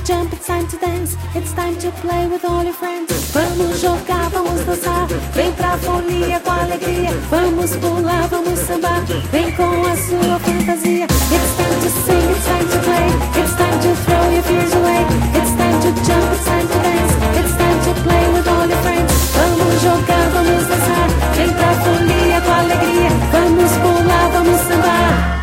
jump, it's time to dance, it's time to play with all your friends. Vamos jogar, vamos dançar, vem pra folia com alegria. Vamos pular, vamos sambar, vem com a sua fantasia. It's time to sing, it's time to play, it's time to throw your fears away. It's time to jump, it's time to dance, it's time to play with all your friends. Vamos jogar, vamos dançar, vem pra folia com alegria. Vamos pular, vamos sambar.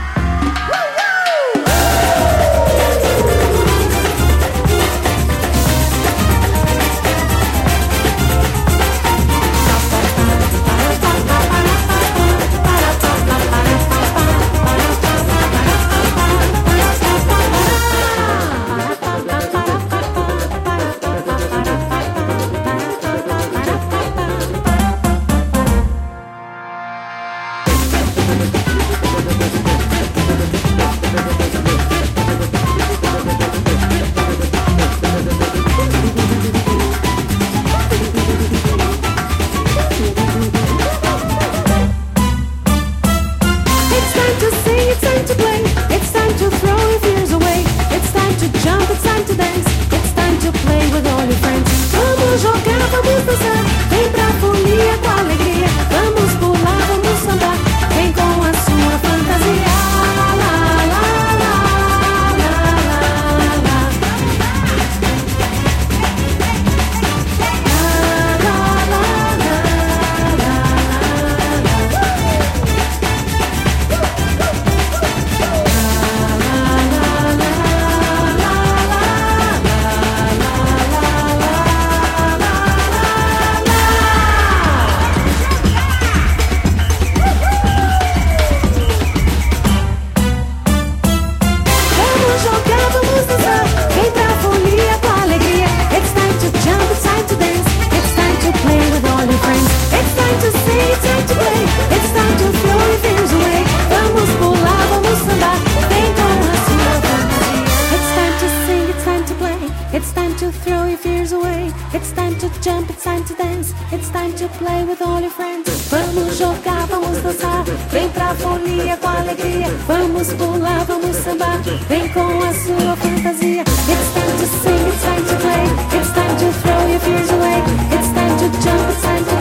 It's time to throw your fears away. It's time to jump, it's time to dance. It's time to play with all your friends. Vamos jogar, vamos dançar, vem pra folia com alegria. Vamos pular, vamos sambar, vem com a sua fantasia. It's time to sing, it's time to play, it's time to throw your fears away. It's time to jump, it's time to